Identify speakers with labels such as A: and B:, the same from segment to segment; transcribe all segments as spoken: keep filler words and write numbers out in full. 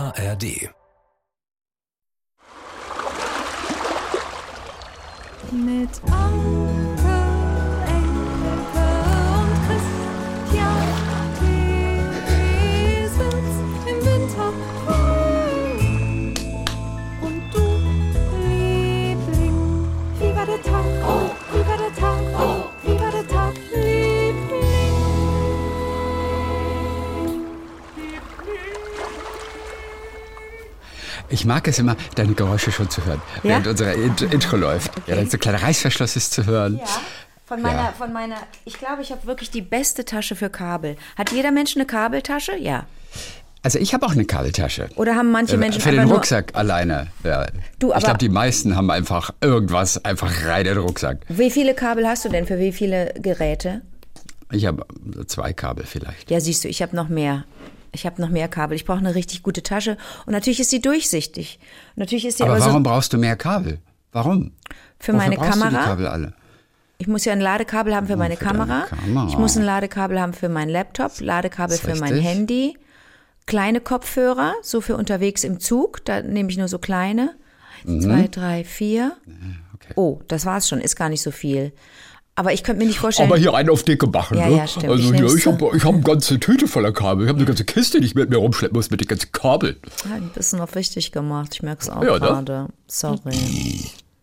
A: A R D.
B: Mit Onkel, Enkelke und Christian Thiesens im Winter und du, Liebling, wie war der Tag, oh, wie war der Tag, oh, wie war der Tag, Liebling.
C: Ich mag es immer, deine Geräusche schon zu hören,
B: Ja?
C: während unsere Int- Intro läuft.
B: Okay.
C: Ja, dann so ein kleiner Reißverschluss ist zu hören.
B: Ja, von meiner,
C: Ja.
B: von meiner, ich glaube, ich habe wirklich die beste Tasche für Kabel. Hat jeder Mensch eine Kabeltasche? Ja.
C: Also ich habe auch eine Kabeltasche.
B: Oder haben manche
C: Äh,
B: Menschen
C: Für den
B: einfach
C: Rucksack alleine. Ja.
B: Du, aber-
C: ich glaube, die meisten haben einfach irgendwas einfach rein in den Rucksack.
B: nur... Wie viele Kabel hast du denn für wie viele Geräte?
C: Ich habe so zwei Kabel vielleicht.
B: Ja, siehst du, ich habe noch mehr. Ich habe noch mehr Kabel. Ich brauche eine richtig gute Tasche. Und natürlich ist sie durchsichtig. Und natürlich ist sie
C: Aber
B: aber,
C: warum
B: so...
C: brauchst du mehr Kabel? Warum?
B: Für
C: Wofür
B: meine
C: brauchst du die
B: Kamera.
C: Kabel alle?
B: Ich muss ja ein Ladekabel haben für meine
C: für deine
B: Kamera.
C: Kamera.
B: Ich muss ein Ladekabel haben für meinen Laptop. Ladekabel
C: ist
B: für mein
C: richtig.
B: Handy. Kleine Kopfhörer, so für unterwegs im Zug. Da nehme ich nur so kleine.
C: Mhm.
B: Zwei, drei, vier.
C: Okay.
B: Oh, das war's schon. Ist gar nicht so viel. Aber ich könnte mir nicht vorstellen...
C: Aber hier einen auf dicke machen,
B: Ja,
C: ne?
B: ja, stimmt.
C: Also
B: Ich
C: hier,
B: nehm's
C: ich
B: so.
C: habe ich hab eine ganze Tüte voller Kabel. Ich habe eine ganze Kiste, die ich mit mir rumschleppen muss mit den ganzen Kabeln.
B: Ja, ein bisschen auf richtig gemacht. Ich merke es auch
C: Ja, ne?
B: gerade. Sorry.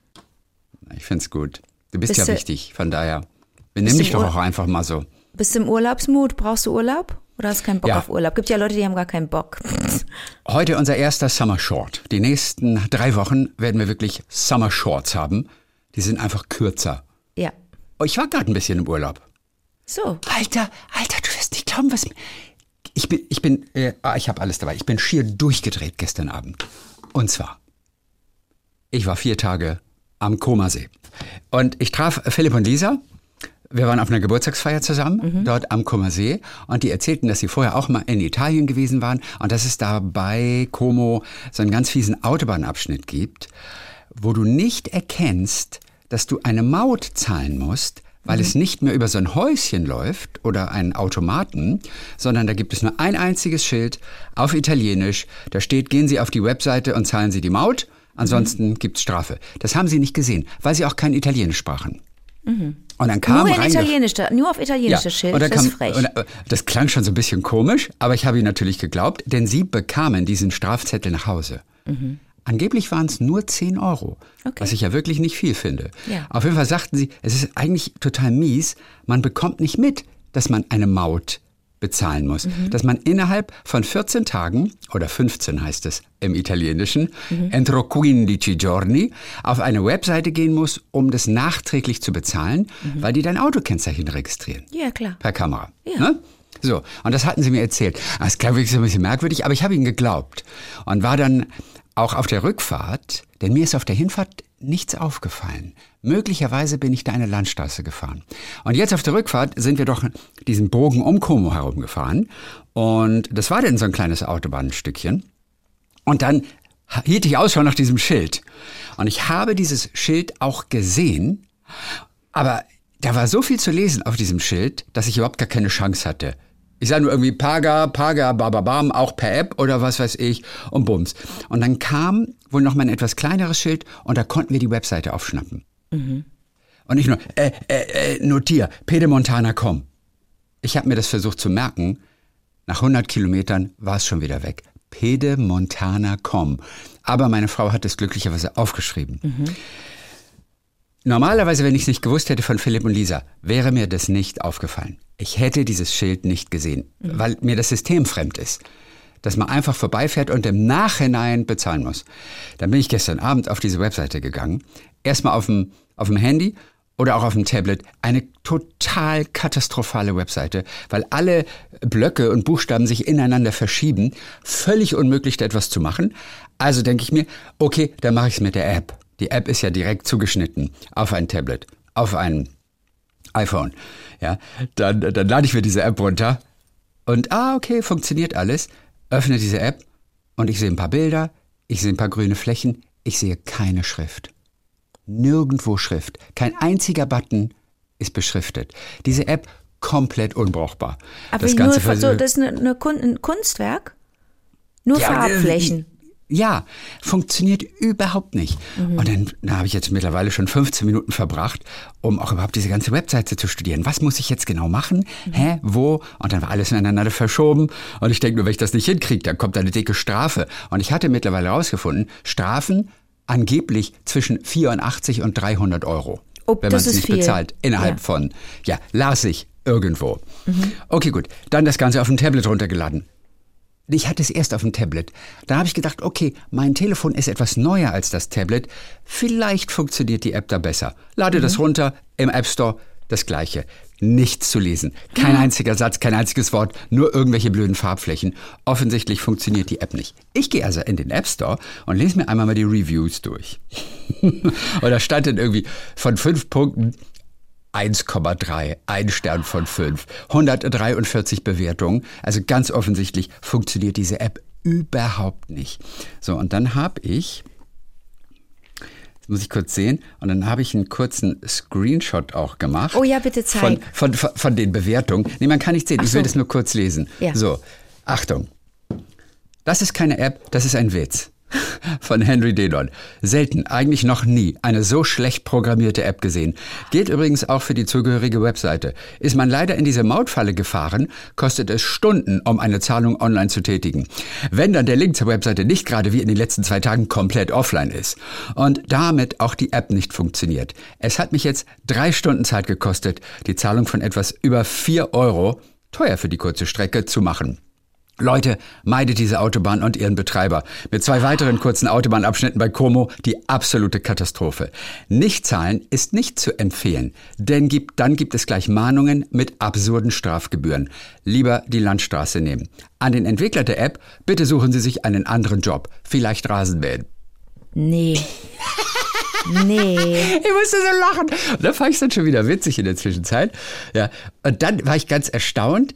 C: Ich find's gut. Du bist,
B: Bist
C: ja
B: du-
C: wichtig, von daher. Benimm
B: du
C: dich doch
B: Ur-
C: auch einfach mal so.
B: Bist du im Urlaubsmut? Brauchst du Urlaub? Oder hast du keinen Bock
C: Ja.
B: auf Urlaub? Gibt ja Leute, die haben gar keinen Bock.
C: Heute unser erster Summer Short. Die nächsten drei Wochen werden wir wirklich Summer Shorts haben. Die sind einfach kürzer.
B: Ja.
C: Oh, ich war gerade ein bisschen im Urlaub.
B: So.
C: Alter, Alter, du wirst nicht glauben, was... Ich bin, ich bin, äh, ah, ich habe alles dabei. Ich bin schier durchgedreht gestern Abend. Und zwar, ich war vier Tage am Comersee. Und ich traf Philipp und Lisa. Wir waren auf einer Geburtstagsfeier zusammen, dort am Comersee. Und die erzählten, dass sie vorher auch mal in Italien gewesen waren. Und dass es da bei Como so einen ganz fiesen Autobahnabschnitt gibt, wo du nicht erkennst, dass du eine Maut zahlen musst, weil es nicht mehr über so ein Häuschen läuft oder einen Automaten, sondern da gibt es nur ein einziges Schild auf Italienisch. Da steht, gehen Sie auf die Webseite und zahlen Sie die Maut, ansonsten gibt's Strafe. Das haben sie nicht gesehen, weil sie auch kein Italienisch sprachen. Und dann kam
B: Nur in
C: reingef-
B: Italienisch, da- nur auf italienisches Schild.
C: und dann
B: Das
C: kam,
B: ist frech.
C: und, äh, das klang schon so ein bisschen komisch, aber ich habe ihnen natürlich geglaubt, denn sie bekamen diesen Strafzettel nach Hause. Angeblich waren es nur zehn Euro,
B: Okay.
C: was ich ja wirklich nicht viel finde.
B: Ja.
C: Auf jeden Fall sagten sie, es ist eigentlich total mies, man bekommt nicht mit, dass man eine Maut bezahlen muss. Dass man innerhalb von vierzehn Tagen, oder fünfzehn heißt es im Italienischen, entro quindici giorni, auf eine Webseite gehen muss, um das nachträglich zu bezahlen, weil die dein Autokennzeichen registrieren.
B: Ja, klar.
C: Per Kamera.
B: Ja.
C: Ne? So, und das hatten sie mir erzählt. Das klang wirklich so ein bisschen merkwürdig, aber ich habe ihnen geglaubt. Und war dann auch auf der Rückfahrt, denn mir ist auf der Hinfahrt nichts aufgefallen. Möglicherweise bin ich da eine Landstraße gefahren. Und jetzt auf der Rückfahrt sind wir doch diesen Bogen um Como herumgefahren. Und das war dann so ein kleines Autobahnstückchen. Und dann hielt ich Ausschau nach diesem Schild. Und ich habe dieses Schild auch gesehen, aber da war so viel zu lesen auf diesem Schild, dass ich überhaupt gar keine Chance hatte. Ich sah nur irgendwie Paga, Paga, Bababam, auch per App oder was weiß ich und Bums. Und dann kam wohl noch mal ein etwas kleineres Schild und da konnten wir die Webseite aufschnappen. Und nicht nur, äh, äh, äh, notier, pedemontana punkt com. Ich habe mir das versucht zu merken. Nach hundert Kilometern war es schon wieder weg. pedemontana punkt com. Aber meine Frau hat es glücklicherweise aufgeschrieben. Normalerweise, wenn ich es nicht gewusst hätte von Philipp und Lisa, wäre mir das nicht aufgefallen. Ich hätte dieses Schild nicht gesehen, weil mir das System fremd ist. Dass man einfach vorbeifährt und im Nachhinein bezahlen muss. Dann bin ich gestern Abend auf diese Webseite gegangen. Erstmal auf dem, auf dem Handy oder auch auf dem Tablet. Eine total katastrophale Webseite, weil alle Blöcke und Buchstaben sich ineinander verschieben. Völlig unmöglich, da etwas zu machen. Also denke ich mir, okay, dann mache ich es mit der App. Die App ist ja direkt zugeschnitten auf ein Tablet, auf ein iPhone. Ja, dann, dann lade ich mir diese App runter und ah, okay, funktioniert alles. Öffne diese App und ich sehe ein paar Bilder, ich sehe ein paar grüne Flächen, ich sehe keine Schrift. Nirgendwo Schrift. Kein einziger Button ist beschriftet. Diese App komplett unbrauchbar.
B: Aber
C: das
B: wie
C: Ganze
B: nur, so,
C: versuch-
B: das ist eine, eine Kun ein Kunstwerk? Nur
C: Ja,
B: Farbflächen.
C: Ja, funktioniert überhaupt nicht. Mhm. Und dann da habe ich jetzt mittlerweile schon fünfzehn Minuten verbracht, um auch überhaupt diese ganze Webseite zu studieren. Was muss ich jetzt genau machen? Mhm. Hä? Wo? Und dann war alles ineinander verschoben. Und ich denke nur, wenn ich das nicht hinkriege, dann kommt da eine dicke Strafe. Und ich hatte mittlerweile herausgefunden, Strafen angeblich zwischen vierundachtzig und dreihundert Euro.
B: Oh,
C: wenn man es nicht viel. bezahlt. Innerhalb ja. von, ja, las ich irgendwo. Mhm. Okay, gut. Dann das Ganze auf dem Tablet runtergeladen. Ich hatte es erst auf dem Tablet. Da habe ich gedacht, okay, mein Telefon ist etwas neuer als das Tablet. Vielleicht funktioniert die App da besser. Lade mhm. das runter, im App Store das Gleiche. Nichts zu lesen. Kein einziger Satz, kein einziges Wort, nur irgendwelche blöden Farbflächen. Offensichtlich funktioniert die App nicht. Ich gehe also in den App Store und lese mir einmal mal die Reviews durch. Und da stand dann irgendwie von fünf Punkten eins Komma drei, ein Stern von fünf, hundertdreiundvierzig Bewertungen. Also ganz offensichtlich funktioniert diese App überhaupt nicht. So, und dann habe ich, das muss ich kurz sehen, und dann habe ich einen kurzen Screenshot auch gemacht.
B: Oh ja, bitte zeig.
C: Von, von, von, von den Bewertungen. Nee, man kann nicht sehen, Ach ich will so. das nur kurz lesen.
B: Ja.
C: So, Achtung. Das ist keine App, das ist ein Witz. Von Henry Denon. Selten, eigentlich noch nie, eine so schlecht programmierte App gesehen. Gilt übrigens auch für die zugehörige Webseite. Ist man leider in diese Mautfalle gefahren, kostet es Stunden, um eine Zahlung online zu tätigen. Wenn dann der Link zur Webseite nicht gerade wie in den letzten zwei Tagen komplett offline ist und damit auch die App nicht funktioniert. Es hat mich jetzt drei Stunden Zeit gekostet, die Zahlung von etwas über vier Euro, teuer für die kurze Strecke, zu machen. Leute, meidet diese Autobahn und ihren Betreiber. Mit zwei weiteren kurzen Autobahnabschnitten bei Como die absolute Katastrophe. Nicht zahlen ist nicht zu empfehlen, denn gibt, dann gibt es gleich Mahnungen mit absurden Strafgebühren. Lieber die Landstraße nehmen. An den Entwickler der App, bitte suchen Sie sich einen anderen Job. Vielleicht Rasenmähen.
B: Nee. Nee.
C: Ich musste so lachen. Und da fand ich es dann schon wieder witzig in der Zwischenzeit. Ja. Und dann war ich ganz erstaunt.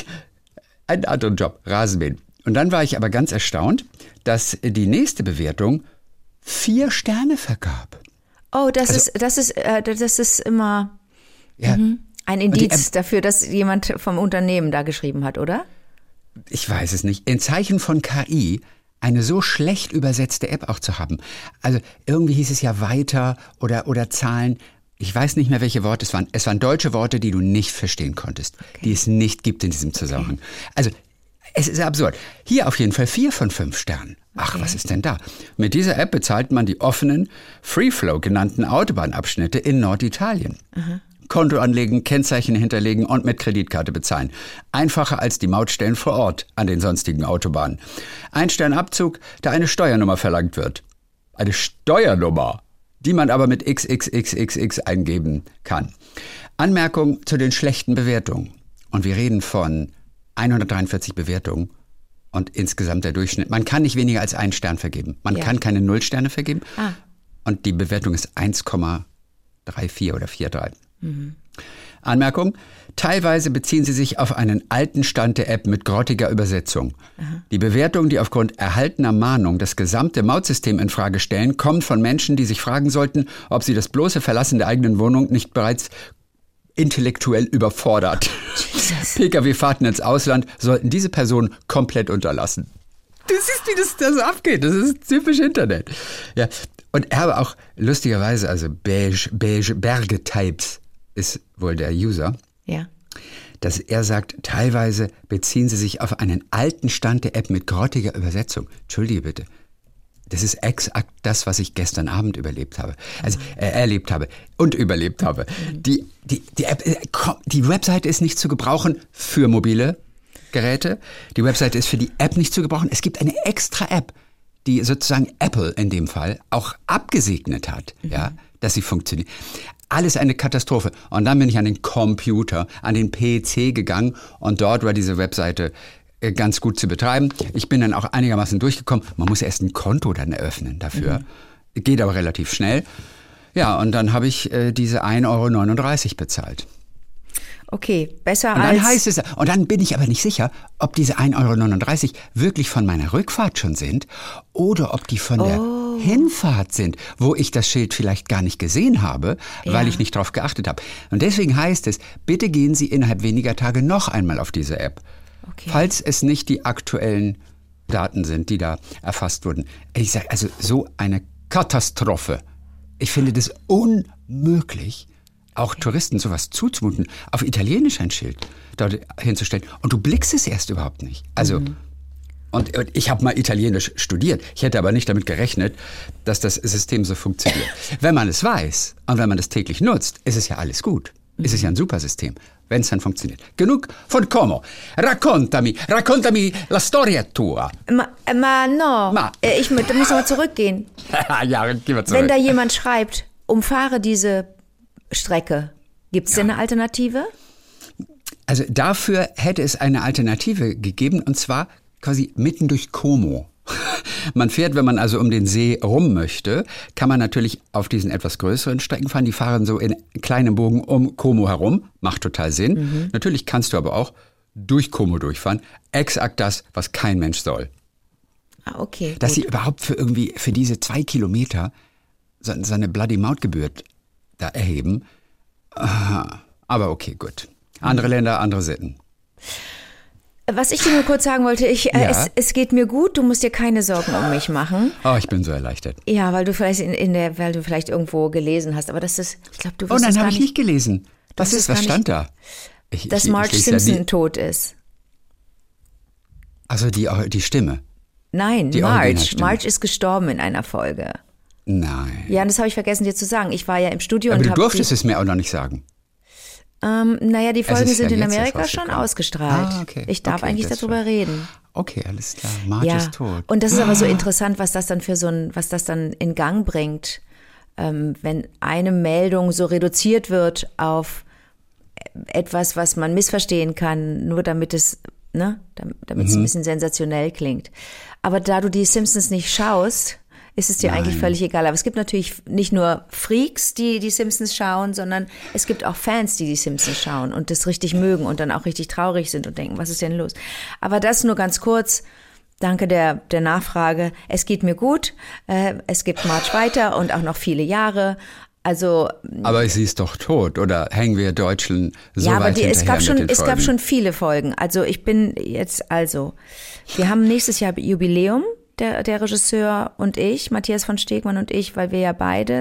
C: Einen anderen Job, Rasenmähen. Und dann war ich aber ganz erstaunt, dass die nächste Bewertung vier Sterne vergab.
B: Oh, das
C: also,
B: ist das ist äh, das ist immer
C: ja,
B: mhm. ein Indiz dafür, dass jemand vom Unternehmen da geschrieben hat, oder?
C: Ich weiß es nicht. In Zeichen von K I eine so schlecht übersetzte App auch zu haben. Also irgendwie hieß es ja weiter oder oder Zahlen. Ich weiß nicht mehr, welche Worte es waren. Es waren deutsche Worte, die du nicht verstehen konntest, okay. die es nicht gibt in diesem Zusammenhang. Okay. Also, es ist absurd. Hier auf jeden Fall vier von fünf Sternen. Ach, okay. was ist denn da? Mit dieser App bezahlt man die offenen, Free-Flow genannten Autobahnabschnitte in Norditalien. Aha. Konto anlegen, Kennzeichen hinterlegen und mit Kreditkarte bezahlen. Einfacher als die Mautstellen vor Ort an den sonstigen Autobahnen. Ein Stern Abzug, da eine Steuernummer verlangt wird. Eine Steuernummer? Die man aber mit X X X X X eingeben kann. Anmerkung zu den schlechten Bewertungen. Und wir reden von hundertdreiundvierzig Bewertungen und insgesamt der Durchschnitt. Man kann nicht weniger als einen Stern vergeben. Man ja. kann keine Nullsterne vergeben. Ah. Und die Bewertung ist eins Komma vierunddreißig oder vierunddreißig. Mhm. Anmerkung, teilweise beziehen sie sich auf einen alten Stand der App mit grottiger Übersetzung. Aha. Die Bewertungen, die aufgrund erhaltener Mahnung das gesamte Mautsystem in Frage stellen, kommen von Menschen, die sich fragen sollten, ob sie das bloße Verlassen der eigenen Wohnung nicht bereits intellektuell überfordert. Jesus. P K W-Fahrten ins Ausland sollten diese Personen komplett unterlassen. Du siehst, wie das da so abgeht. Das ist typisch Internet. Ja. Und er habe auch lustigerweise, also Beige, Beige Berge Types ist wohl der User,
B: ja.
C: dass er sagt, teilweise beziehen sie sich auf einen alten Stand der App mit grottiger Übersetzung. Entschuldige bitte. Das ist exakt das, was ich gestern Abend überlebt habe. Also äh, erlebt habe und überlebt habe. Mhm. Die, die, die, App, die Webseite ist nicht zu gebrauchen für mobile Geräte. Die Webseite ist für die App nicht zu gebrauchen. Es gibt eine extra App, die sozusagen Apple in dem Fall auch abgesegnet hat, mhm. ja, dass sie funktioniert. Alles eine Katastrophe. Und dann bin ich an den Computer, an den P C gegangen und dort war diese Webseite ganz gut zu betreiben. Ich bin dann auch einigermaßen durchgekommen. Man muss erst ein Konto dann eröffnen dafür. Mhm. Geht aber relativ schnell. Ja, und dann habe ich äh, diese ein Euro neununddreißig bezahlt.
B: Okay, besser
C: und dann
B: als...
C: heißt es, und dann bin ich aber nicht sicher, ob diese ein Euro neununddreißig wirklich von meiner Rückfahrt schon sind oder ob die von oh. der Hinfahrt sind, wo ich das Schild vielleicht gar nicht gesehen habe, ja. weil ich nicht drauf geachtet habe. Und deswegen heißt es, bitte gehen Sie innerhalb weniger Tage noch einmal auf diese App. Okay. Falls es nicht die aktuellen Daten sind, die da erfasst wurden. Ich sage, also so eine Katastrophe. Ich finde das unmöglich, auch Touristen sowas zuzumuten, auf Italienisch ein Schild dort hinzustellen. Und du blickst es erst überhaupt nicht. Also, mhm. und, und ich habe mal Italienisch studiert. Ich hätte aber nicht damit gerechnet, dass das System so funktioniert. Wenn man es weiß und wenn man es täglich nutzt, ist es ja alles gut. Mhm. Ist es ja ein super System, wenn es dann funktioniert. Genug von Como. Raccontami, raccontami la storia tua.
B: Ma, ma no, ma. Ich da muss aber zurückgehen.
C: Ja, geh mal zurück.
B: Wenn da jemand schreibt, umfahre diese Strecke, gibt es ja. denn eine Alternative?
C: Also dafür hätte es eine Alternative gegeben, und zwar quasi mitten durch Como. Man fährt, wenn man also um den See rum möchte, kann man natürlich auf diesen etwas größeren Strecken fahren. Die fahren so in kleinem Bogen um Como herum. Macht total Sinn. Mhm. Natürlich kannst du aber auch durch Como durchfahren. Exakt das, was kein Mensch soll.
B: Ah, okay.
C: Dass
B: gut.
C: sie überhaupt für irgendwie für diese zwei Kilometer so, so eine Bloody Mautgebühr da erheben. Aber okay, gut. Andere mhm. Länder, andere Sitten.
B: Was ich dir nur kurz sagen wollte, ich, äh,
C: ja.
B: es, es geht mir gut, du musst dir keine Sorgen um mich machen.
C: Oh, ich bin so erleichtert.
B: Ja, weil du vielleicht in, in der, weil du vielleicht irgendwo gelesen hast, aber das ist, ich glaube, du wirst
C: Oh nein,
B: es gar
C: habe ich nicht gelesen. Was ist, was stand da?
B: Ich, dass ich, Marge ich Simpson ja tot ist.
C: Also die, die Stimme?
B: Nein, die Marge. Marge ist gestorben in einer Folge.
C: Nein.
B: Ja, und das habe ich vergessen dir zu sagen. Ich war ja im Studio
C: aber
B: und
C: du durftest es mir auch noch nicht sagen.
B: Ähm, naja, die Folgen sind ja in Amerika schon ausgestrahlt.
C: Ah, okay.
B: Ich darf
C: okay,
B: eigentlich darüber
C: schon.
B: reden.
C: Okay, alles klar. Marge
B: ja.
C: ist tot.
B: Und das ist aber so interessant, was das dann für so ein, was das dann in Gang bringt, ähm, wenn eine Meldung so reduziert wird auf etwas, was man missverstehen kann, nur damit es, ne, damit es mhm. ein bisschen sensationell klingt. Aber da du die Simpsons nicht schaust, ist es dir Nein. eigentlich völlig egal. Aber es gibt natürlich nicht nur Freaks, die die Simpsons schauen, sondern es gibt auch Fans, die die Simpsons schauen und das richtig mögen und dann auch richtig traurig sind und denken, was ist denn los? Aber das nur ganz kurz. Danke der, der Nachfrage. Es geht mir gut. Äh, es gibt Marge weiter und auch noch viele Jahre. Also,
C: aber sie ist doch tot, oder hängen wir Deutschen so
B: ja,
C: weit
B: aber die,
C: hinterher
B: es gab schon,
C: mit den
B: es
C: Folgen?
B: gab schon viele Folgen. Also ich bin jetzt also, wir haben nächstes Jahr Jubiläum. Der, der Regisseur und ich, Matthias von Stegmann und ich, weil wir ja beide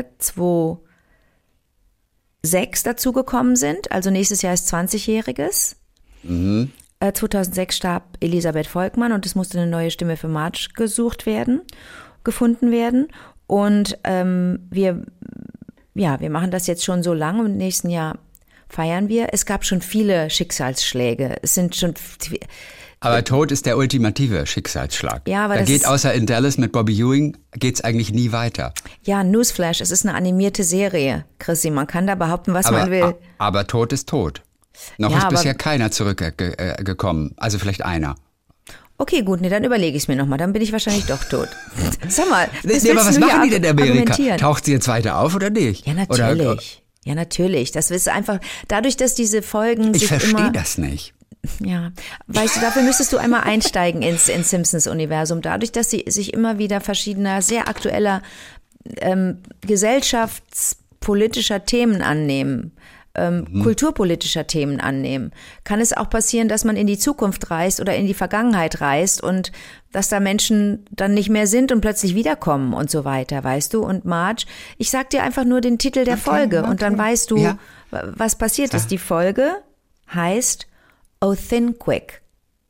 B: zweitausendsechs dazugekommen sind. Also nächstes Jahr ist zwanzigjähriges.
C: Mhm.
B: Äh, zweitausendsechs starb Elisabeth Volkmann und es musste eine neue Stimme für Marge gesucht werden, gefunden werden. Und ähm, wir, ja, wir machen das jetzt schon so lange und im nächsten Jahr feiern wir. Es gab schon viele Schicksalsschläge. Es sind schon...
C: Aber Tod ist der ultimative Schicksalsschlag.
B: Ja, aber
C: da
B: das
C: geht
B: ist,
C: außer in Dallas mit Bobby Ewing geht's eigentlich nie weiter.
B: Ja, Newsflash, es ist eine animierte Serie, Chrissy. Man kann da behaupten, was
C: aber,
B: man will.
C: Aber Tod ist tot. Noch
B: ja,
C: ist
B: aber,
C: bisher keiner zurückgekommen. Also vielleicht einer.
B: Okay, gut, nee, dann überlege ich es mir nochmal. Dann bin ich wahrscheinlich doch tot. Sag mal, was,
C: nee, aber was machen die denn in Amerika?
B: Argumentieren?
C: Taucht sie jetzt weiter auf oder nicht?
B: Ja, natürlich. Oder, ja, natürlich. Das ist einfach, dadurch, dass diese Folgen
C: Ich
B: sich
C: verstehe
B: immer,
C: das nicht.
B: Ja, weißt du, dafür müsstest du einmal einsteigen ins, ins Simpsons-Universum. Dadurch, dass sie sich immer wieder verschiedener, sehr aktueller ähm, gesellschaftspolitischer Themen annehmen, ähm, mhm. kulturpolitischer Themen annehmen, kann es auch passieren, dass man in die Zukunft reist oder in die Vergangenheit reist und dass da Menschen dann nicht mehr sind und plötzlich wiederkommen und so weiter, weißt du? Und Marge, ich sag dir einfach nur den Titel der okay, Folge okay. und dann weißt du, ja. was passiert ist. Die Folge heißt Oh Thin Quick.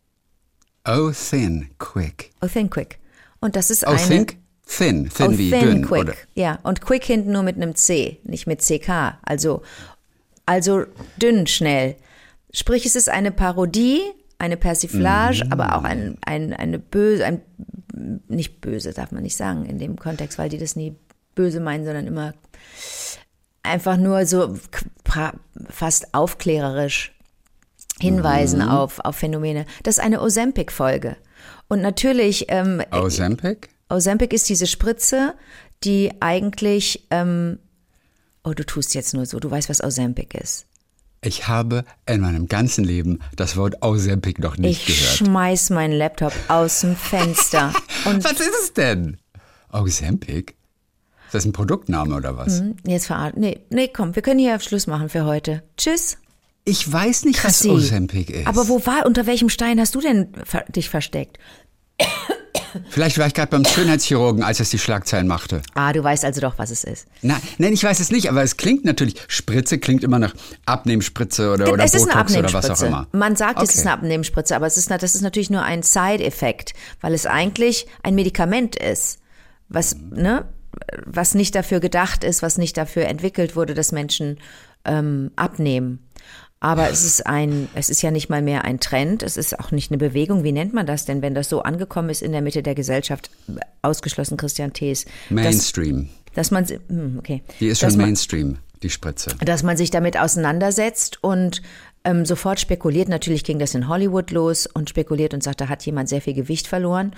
C: Oh Thin Quick.
B: Oh Thin Quick. Und das ist
C: oh,
B: eine...
C: Think? Thin, thin
B: oh,
C: wie
B: thin
C: dünn.
B: Quick.
C: Oder?
B: Ja, und Quick hinten nur mit einem C, nicht mit C K. Also, also dünn, schnell. Sprich, es ist eine Parodie, eine Persiflage, mm. aber auch ein, ein, eine böse, ein, nicht böse darf man nicht sagen in dem Kontext, weil die das nie böse meinen, sondern immer einfach nur so fast aufklärerisch hinweisen mhm. auf, auf Phänomene. Das ist eine Ozempic-Folge. Und natürlich... Ähm,
C: Ozempic?
B: Ozempic ist diese Spritze, die eigentlich... Ähm, oh, du tust jetzt nur so. Du weißt, was Ozempic ist.
C: Ich habe in meinem ganzen Leben das Wort Ozempic noch nicht
B: ich
C: gehört.
B: Ich schmeiß meinen Laptop aus dem Fenster. Und
C: was ist es denn? Ozempic? Ist das ein Produktname oder was?
B: Jetzt verarbeiten. Nee, nee, komm, wir können hier Schluss machen für heute. Tschüss.
C: Ich weiß nicht,
B: Chrissy,
C: was Ozempic ist.
B: Aber wo war, unter welchem Stein hast du denn dich versteckt?
C: Vielleicht war ich gerade beim Schönheitschirurgen, als es die Schlagzeilen machte.
B: Ah, du weißt also doch, was es ist.
C: Na, nein, ich weiß es nicht, aber es klingt natürlich, Spritze klingt immer nach Abnehmspritze oder, oder
B: es ist
C: Botox
B: eine
C: oder was auch immer.
B: Man sagt,
C: okay.
B: es ist eine Abnehmspritze, aber es ist, das ist natürlich nur ein Side-Effekt, weil es eigentlich ein Medikament ist, was, ne, was nicht dafür gedacht ist, was nicht dafür entwickelt wurde, dass Menschen ähm, abnehmen. Aber es ist ein, es ist ja nicht mal mehr ein Trend, es ist auch nicht eine Bewegung. Wie nennt man das denn, wenn das so angekommen ist in der Mitte der Gesellschaft, ausgeschlossen Christian Thees?
C: Mainstream.
B: Dass, dass man, hm, okay.
C: Die ist schon man, Mainstream, die Spritze.
B: Dass man sich damit auseinandersetzt und ähm, sofort spekuliert. Natürlich ging das in Hollywood los und spekuliert und sagt, da hat jemand sehr viel Gewicht verloren.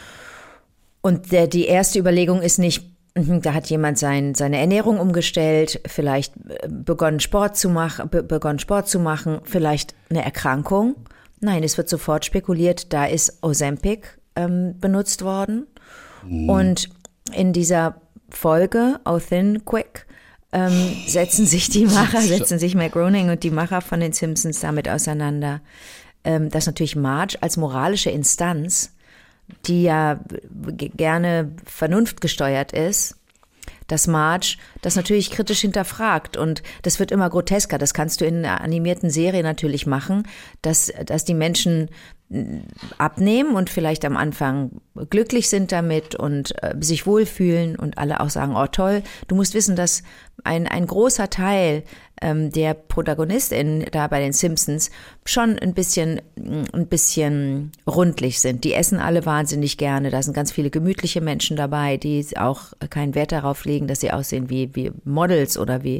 B: Und der, die erste Überlegung ist nicht, da hat jemand sein, seine Ernährung umgestellt, vielleicht begonnen Sport zu machen, be- begonnen Sport zu machen, vielleicht eine Erkrankung. Nein, es wird sofort spekuliert, da ist Ozempic ähm, benutzt worden. Mhm. Und in dieser Folge, Oh Thin Quick, ähm, setzen sich die Macher, setzen sich Matt Groening und die Macher von den Simpsons damit auseinander, ähm, dass natürlich Marge als moralische Instanz, die ja g- gerne vernunftgesteuert ist, dass Marge das natürlich kritisch hinterfragt und das wird immer grotesker. Das kannst du in einer animierten Serie natürlich machen, dass, dass die Menschen abnehmen und vielleicht am Anfang glücklich sind damit und äh, sich wohlfühlen und alle auch sagen, oh toll. Du musst wissen, dass ein, ein großer Teil ähm, der ProtagonistInnen da bei den Simpsons schon ein bisschen, ein bisschen rundlich sind. Die essen alle wahnsinnig gerne. Da sind ganz viele gemütliche Menschen dabei, die auch keinen Wert darauf legen, dass sie aussehen wie, wie Models oder wie,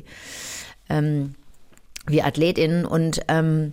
B: ähm, wie AthletInnen und ähm,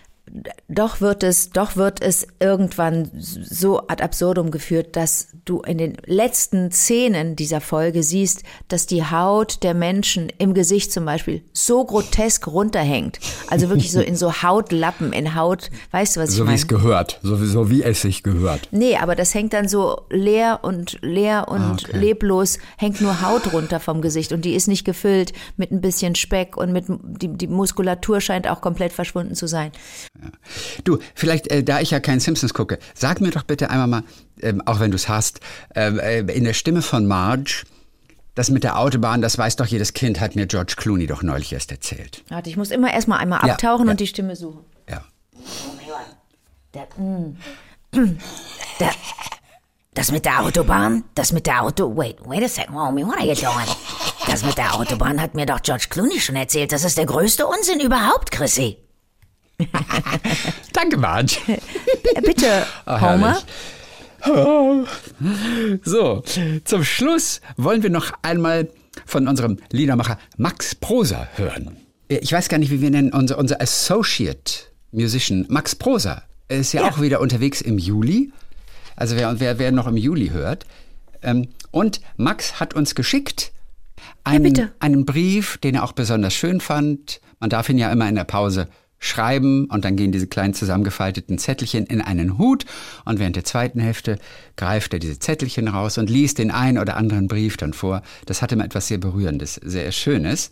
B: Doch wird es, doch wird es irgendwann so ad absurdum geführt, dass du in den letzten Szenen dieser Folge siehst, dass die Haut der Menschen im Gesicht zum Beispiel so grotesk runterhängt. Also wirklich so in so Hautlappen, in Haut, weißt du, was
C: so
B: ich meine?
C: So wie es gehört, so, so wie es sich gehört.
B: Nee, aber das hängt dann so leer und leer und
C: ah, okay.
B: leblos, hängt nur Haut runter vom Gesicht und die ist nicht gefüllt mit ein bisschen Speck und mit die, die Muskulatur scheint auch komplett verschwunden zu sein.
C: Ja. Du, vielleicht, äh, da ich ja keinen Simpsons gucke, sag mir doch bitte einmal mal, ähm, auch wenn du es hast, äh, in der Stimme von Marge, das mit der Autobahn, das weiß doch jedes Kind, hat mir George Clooney doch neulich erst erzählt.
B: Warte, ich muss immer erstmal einmal ja, abtauchen ja. und die Stimme suchen.
C: Ja.
B: Oh mein Gott. Das, mm, das, das mit der Autobahn, das mit der Auto... Wait, wait a second, Romy, what are you doing? Das mit der Autobahn hat mir doch George Clooney schon erzählt. Das ist der größte Unsinn überhaupt, Chrissy.
C: Danke, Marge.
B: Bitte,
C: oh,
B: Homer.
C: Oh. So, zum Schluss wollen wir noch einmal von unserem Liedermacher Max Prosa hören. Ich weiß gar nicht, wie wir nennen, unser, unser Associate Musician Max Prosa. Er ist ja, ja auch wieder unterwegs im Juli. Also wer, wer, wer noch im Juli hört. Und Max hat uns geschickt einen,
B: ja,
C: einen Brief, den er auch besonders schön fand. Man darf ihn ja immer in der Pause schreiben und dann gehen diese kleinen zusammengefalteten Zettelchen in einen Hut und während der zweiten Hälfte greift er diese Zettelchen raus und liest den einen oder anderen Brief dann vor. Das hatte mal etwas sehr Berührendes, sehr Schönes.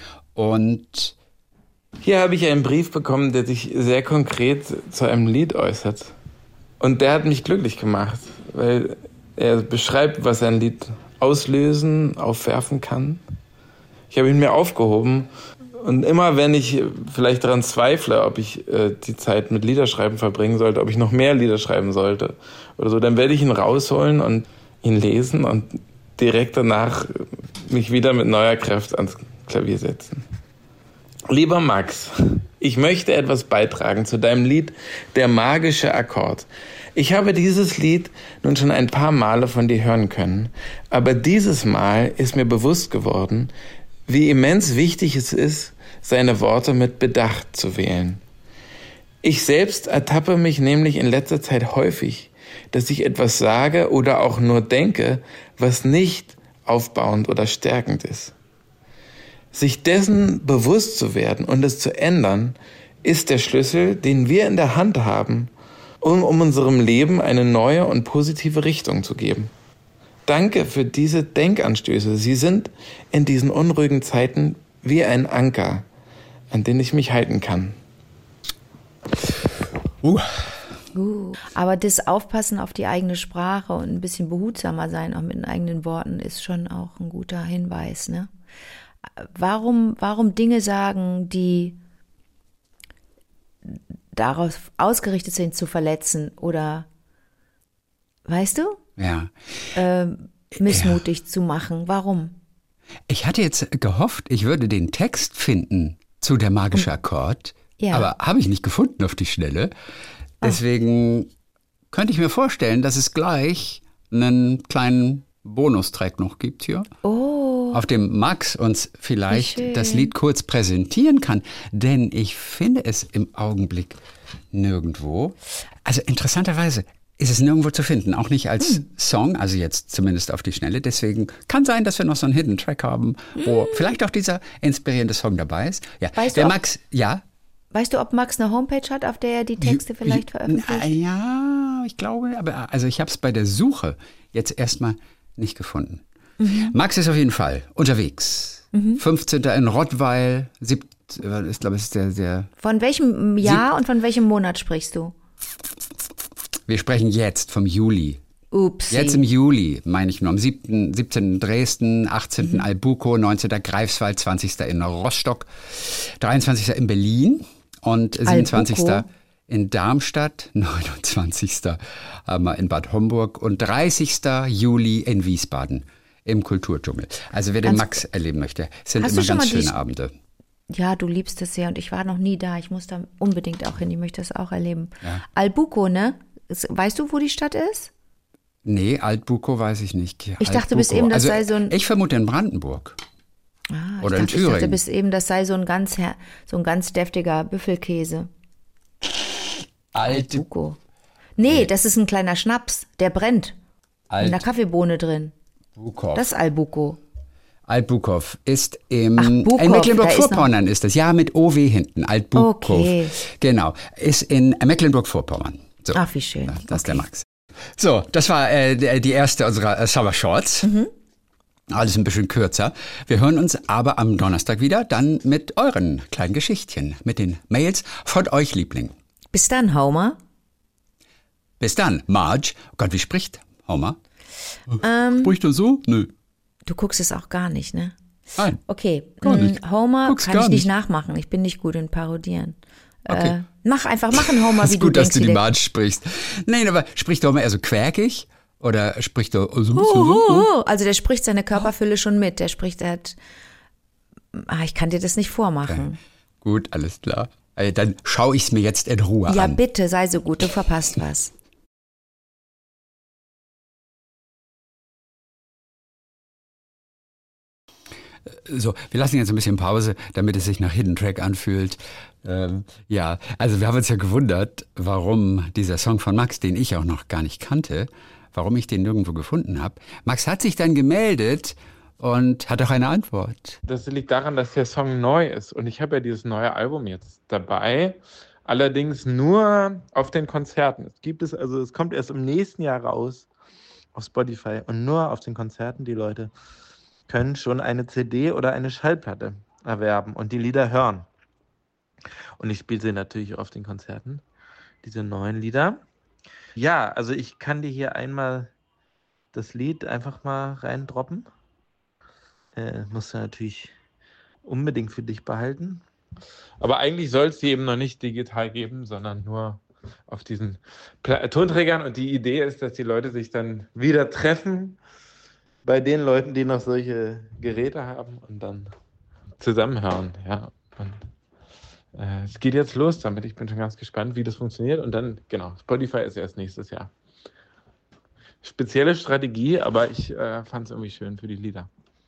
C: Und
A: hier habe ich einen Brief bekommen, der sich sehr konkret zu einem Lied äußert. Und der hat mich glücklich gemacht, weil er beschreibt, was ein Lied auslösen, aufwerfen kann. Ich habe ihn mir aufgehoben. Und immer wenn ich vielleicht daran zweifle, ob ich äh, die Zeit mit Liederschreiben verbringen sollte, ob ich noch mehr Lieder schreiben sollte oder so, dann werde ich ihn rausholen und ihn lesen und direkt danach mich wieder mit neuer Kraft ans Klavier setzen. Lieber Max, ich möchte etwas beitragen zu deinem Lied Der magische Akkord. Ich habe dieses Lied nun schon ein paar Male von dir hören können, aber dieses Mal ist mir bewusst geworden, wie immens wichtig es ist, seine Worte mit Bedacht zu wählen. Ich selbst ertappe mich nämlich in letzter Zeit häufig, dass ich etwas sage oder auch nur denke, was nicht aufbauend oder stärkend ist. Sich dessen bewusst zu werden und es zu ändern, ist der Schlüssel, den wir in der Hand haben, um, um unserem Leben eine neue und positive Richtung zu geben. Danke für diese Denkanstöße. Sie sind in diesen unruhigen Zeiten wie ein Anker, an den ich mich halten kann.
C: Uh,
B: Uh, aber das Aufpassen auf die eigene Sprache und ein bisschen behutsamer sein, auch mit den eigenen Worten, ist schon auch ein guter Hinweis, ne? Warum, warum Dinge sagen, die darauf ausgerichtet sind, zu verletzen oder, weißt du?
C: Ja.
B: Äh, missmutig ja. zu machen. Warum?
C: Ich hatte jetzt gehofft, ich würde den Text finden zu der magische Akkord, ja. aber habe ich nicht gefunden auf die Schnelle. Deswegen oh. könnte ich mir vorstellen, dass es gleich einen kleinen Bonustrack noch gibt hier,
B: oh.
C: auf dem Max uns vielleicht das Lied kurz präsentieren kann. Denn ich finde es im Augenblick nirgendwo. Also interessanterweise ist es nirgendwo zu finden, auch nicht als hm. Song, also jetzt zumindest auf die Schnelle. Deswegen kann sein, dass wir noch so einen Hidden Track haben, wo hm. vielleicht auch dieser inspirierende Song dabei ist. Ja,
B: weißt
C: der
B: du,
C: Max, ja.
B: Weißt du, ob Max eine Homepage hat, auf der er die Texte vielleicht veröffentlicht?
C: Ja, ich glaube, aber also ich habe es bei der Suche jetzt erstmal nicht gefunden. Mhm. Max ist auf jeden Fall unterwegs. Mhm. fünfzehnten in Rottweil, siebten ich glaube, es ist der, der...
B: Von welchem Jahr und von welchem Monat sprichst du?
C: Wir sprechen jetzt vom Juli.
B: Upsi.
C: Jetzt im Juli, meine ich nur, am siebten, siebzehnten Dresden, achtzehnten Mhm. Albuko, neunzehnten Greifswald, zwanzigsten in Rostock, dreiundzwanzigsten in Berlin und siebenundzwanzigsten Albuko. In Darmstadt, neunundzwanzigsten haben wir in Bad Homburg und dreißigsten Juli in Wiesbaden im Kulturdschungel. Also wer den
B: Ganz
C: Max erleben möchte, sind
B: Hast
C: immer
B: du schon
C: ganz
B: mal
C: schöne
B: die,
C: Abende.
B: Ja, du liebst es sehr und ich war noch nie da. Ich muss da unbedingt auch hin. Ich möchte das auch erleben.
C: Ja.
B: Albuko, ne? Weißt du, wo die Stadt ist?
C: Nee, Altbuko weiß ich nicht.
B: Ich Altbuko. dachte bis eben, das
C: also,
B: sei so ein...
C: Ich vermute in Brandenburg.
B: Ah,
C: Oder
B: ich
C: in
B: dachte,
C: Thüringen.
B: Ich dachte bis eben, das sei so ein ganz, so ein ganz deftiger Büffelkäse. Albuko. Nee, nee, das ist ein kleiner Schnaps. Der brennt. Alt in der Kaffeebohne drin.
C: Bukow.
B: Das ist Albuko.
C: Altbukow ist im
B: Ach, Bukow,
C: in Mecklenburg-Vorpommern ist, ist das. Ja, mit O W hinten. Altbukow.
B: Okay.
C: Genau. Ist in Mecklenburg-Vorpommern. So.
B: Ach, wie schön.
C: Das
B: okay.
C: ist der Max. So, das war äh, die erste unserer äh, Summer Shorts. Mhm. Alles ein bisschen kürzer. Wir hören uns aber am Donnerstag wieder, dann mit euren kleinen Geschichtchen, mit den Mails von euch, Liebling.
B: Bis dann, Homer.
C: Bis dann, Marge. Oh Gott, wie spricht Homer?
B: Ähm,
C: spricht er so? Nö.
B: Du guckst es auch gar nicht, ne?
C: Nein.
B: Okay,
C: gar nicht.
B: Homer
C: Guck's
B: kann ich nicht,
C: nicht
B: nachmachen. Ich bin nicht gut in Parodieren.
C: Okay.
B: Äh, mach einfach, mach einen Homer, wie
C: ist
B: du
C: gut,
B: denkst.
C: dass du die Marge sprichst. Nein, aber spricht Homer eher so quäkig? Oder spricht er so ein bisschen so?
B: Also der spricht seine Körperfülle schon mit. Der spricht, er hat... Ah, ich kann dir das nicht vormachen.
C: Okay. Gut, alles klar. Also dann schaue ich es mir jetzt in Ruhe
B: ja,
C: an.
B: Ja, bitte, sei so gut, du verpasst was.
C: So, wir lassen jetzt ein bisschen Pause, damit es sich nach Hidden Track anfühlt. Ähm, ja, also wir haben uns ja gewundert, warum dieser Song von Max, den ich auch noch gar nicht kannte, warum ich den nirgendwo gefunden habe. Max hat sich dann gemeldet und hat auch eine Antwort.
A: Das liegt daran, dass der Song neu ist und ich habe ja dieses neue Album jetzt dabei, allerdings nur auf den Konzerten. Es gibt es, also es kommt erst im nächsten Jahr raus auf Spotify und nur auf den Konzerten. Die Leute können schon eine C D oder eine Schallplatte erwerben und die Lieder hören. Und ich spiele sie natürlich auf den Konzerten, diese neuen Lieder. Ja, also ich kann dir hier einmal das Lied einfach mal reindroppen. Äh, musst du natürlich unbedingt für dich behalten. Aber eigentlich soll es die eben noch nicht digital geben, sondern nur auf diesen Pla- Tonträgern. Und die Idee ist, dass die Leute sich dann wieder treffen bei den Leuten, die noch solche Geräte haben und dann zusammenhören. Ja. Und äh, es geht jetzt los damit. Ich bin schon ganz gespannt, wie das funktioniert. Und dann, genau, Spotify ist erst nächstes Jahr. Spezielle Strategie, aber ich äh, fand es irgendwie schön für die Lieder.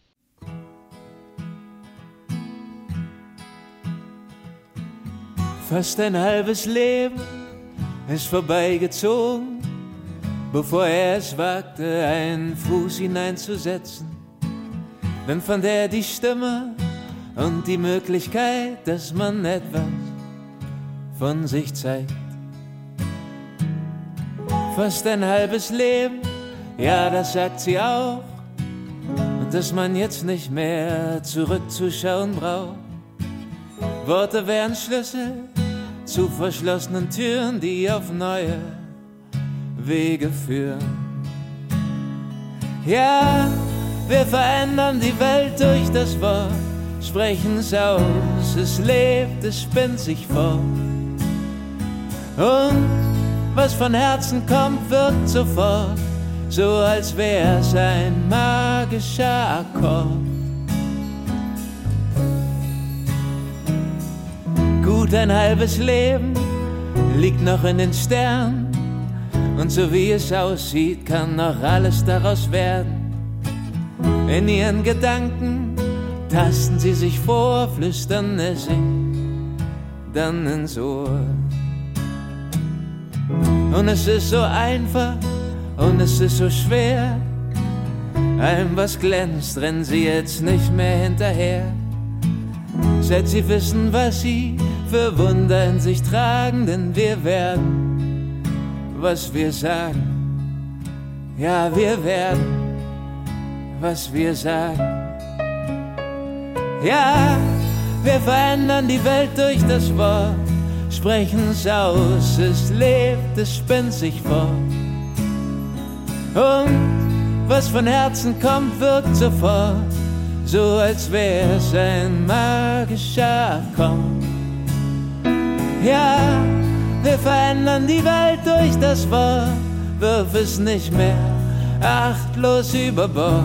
D: Fast ein halbes Leben ist vorbeigezogen, bevor er es wagte, einen Fuß hineinzusetzen. Dann fand er die Stimme und die Möglichkeit, dass man etwas von sich zeigt. Fast ein halbes Leben, ja, das sagt sie auch. Und dass man jetzt nicht mehr zurückzuschauen braucht. Worte wären Schlüssel zu verschlossenen Türen, die auf neue Wege führen. Ja, wir verändern die Welt durch das Wort, sprechen's aus, es lebt, es spinnt sich fort. Und was von Herzen kommt, wirkt sofort, so als wär's ein magischer Akkord. Gut ein halbes Leben liegt noch in den Sternen, und so wie es aussieht, kann noch alles daraus werden. In ihren Gedanken tasten sie sich vor, flüstern es sich dann ins Ohr. Und es ist so einfach und es ist so schwer, allem was glänzt, rennen sie jetzt nicht mehr hinterher. Seit sie wissen, was sie für Wunder in sich tragen, denn wir werden, was wir sagen. Ja, wir werden, was wir sagen. Ja, wir verändern die Welt durch das Wort, sprechen's aus, es lebt, es spinnt sich fort. Und was von Herzen kommt, wirkt sofort, so als wär's ein magischer Akkord. Ja, wir verändern die Welt durch das Wort, wirf es nicht mehr achtlos über Bord.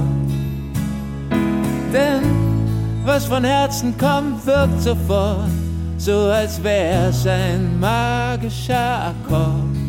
D: Denn was von Herzen kommt, wirkt sofort, so als wär's ein magischer Akkord.